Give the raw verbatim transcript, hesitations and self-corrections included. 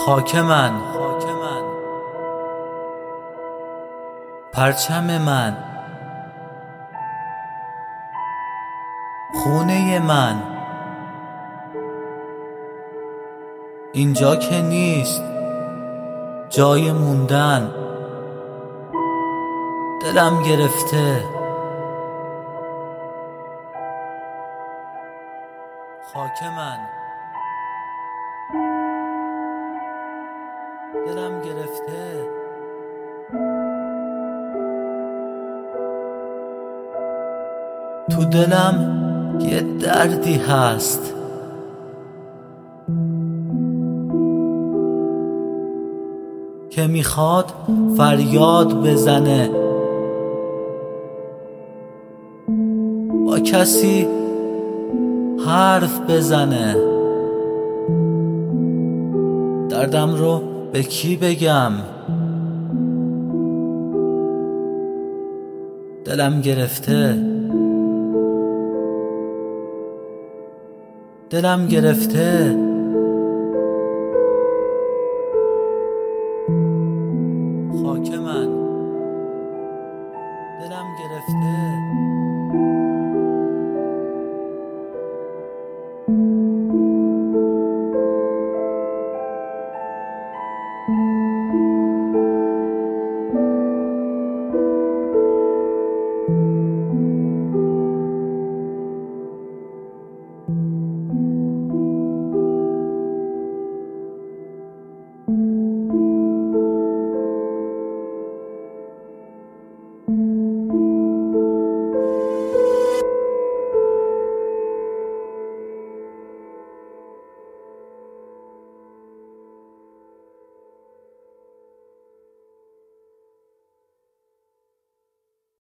خاک من، پرچم من، خونه من، اینجا که نیست جای موندن. دلم گرفته خاک من، دلم گرفته تو دلم یه دردی هست که میخواد فریاد بزنه، با کسی حرف بزنه. دردم رو به کی بگم؟ دلم گرفته دلم گرفته خاک من، دلم گرفته